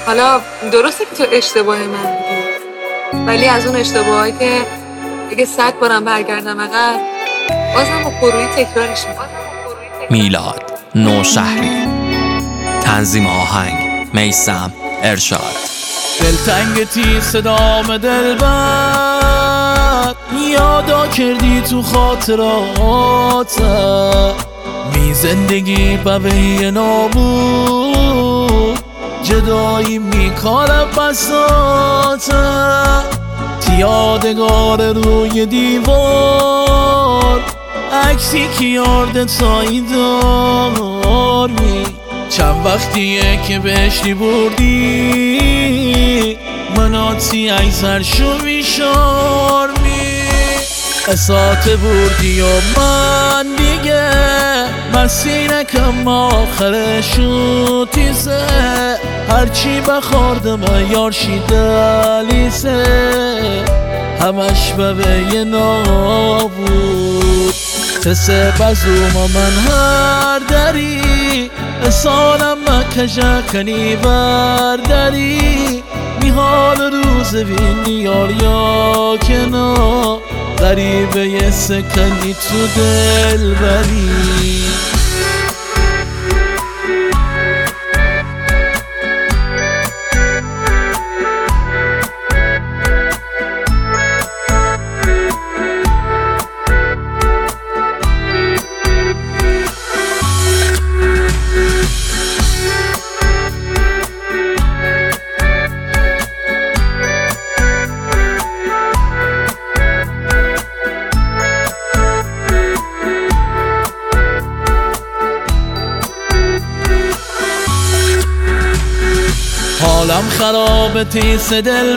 حالا درسته که تو اشتباه من بودی، ولی از اون اشتباهایی که اگه 100 بارم برگردم عقب بازم با پرویی تکرارش میکنم. میلاد نوشهری، تنظیم آهنگ میثم ارشاد. دلتنگتی صدام دلبر یادا کردی تو خاطرات می زندگی بوی نابود جدایی میکاره بسات یادگار روی دیوار عکسی که یاد تایی داری چند وقتیه که بهشتی بردی مناتی ایزر شو میشار می اسات بردی و من دیگه مسیرکم آخرشو تیزه هرچی بخوردم یارشی دلیسه همش به نابود تسه بزوم من هر داری سالم مکجا کنی برداری میحال روز بینی یا کنار غریبه یه سکنی تو دل بری حالم خرابه تیس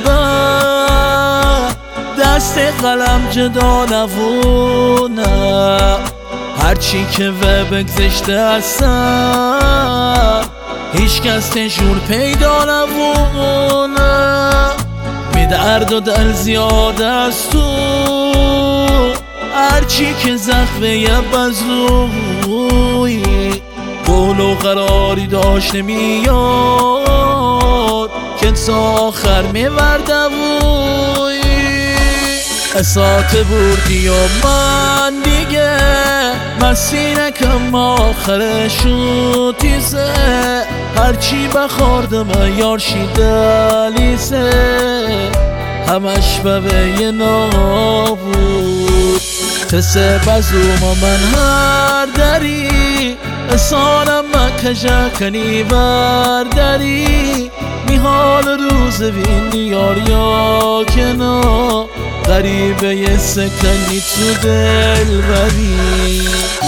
دلبر دست قلم جدا نوونه هرچی که بگذشته از سر هیچ کس تشور پیدا نوونه می درد و دل زیاد از تو هرچی که زخمه یه بزروی قول و قراری داشت نمیاد که تا آخر میورده بوی اسات بردی و من دیگه مسیرکم آخرشو تیزه هرچی بخوردم یارشی دلیسه همش به نابود تسه بزوم من هر داری سالم مکجا کنی برداری میحال روز بینی یا کنار غریبه یه سکنی تو دل بری